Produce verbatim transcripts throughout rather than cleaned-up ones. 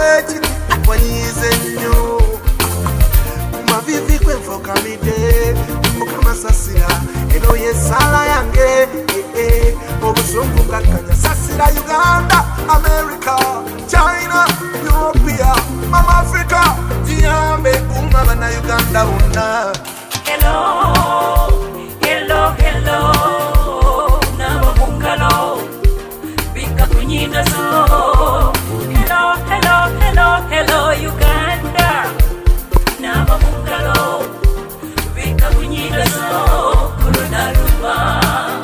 bwekiti wanyize nnyo mavivi kwenfoka mide mukama sasira eno yesala yange obusungu kakanya sasira Uganda, America, China, Ethiopia, Mama Africa, Diambe umama na Uganda una. Hello, hello, hello, Naba Bungalow, Bika Kunyinda so. Hello, hello, hello, hello, Uganda, Naba Bungalow, Bika Kunyinda so. Corona Luba.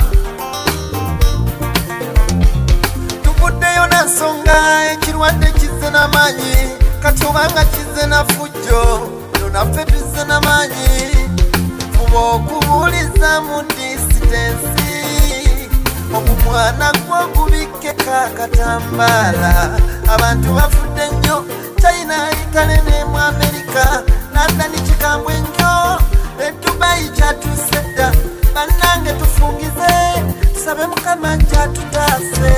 Tukudeyo na songa, ekirwadde kizena manyi, katubanga kizena fujo, lunafe tuzena manyi. Okubuliza mu disidensi omumwana gw'ogubike kakatambala abantu bafudde nnyo China ikale ne mu Amerika nadda ni kikambwe nnyo ne Dubai kyatusedda bannange tufungize tusabe Mukama kyatutaase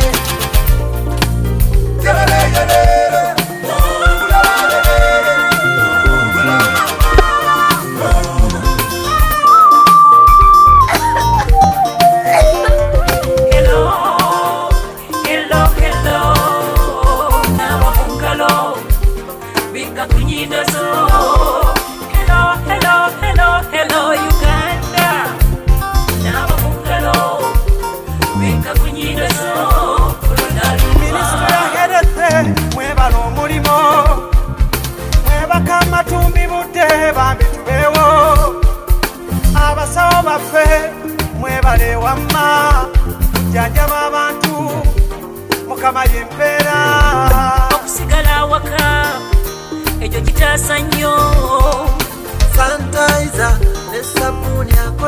mwebale wamma janjaba abantu Mukama yempera okusigala waka ekyo kitaasa nnyo sanitizer ne sabuni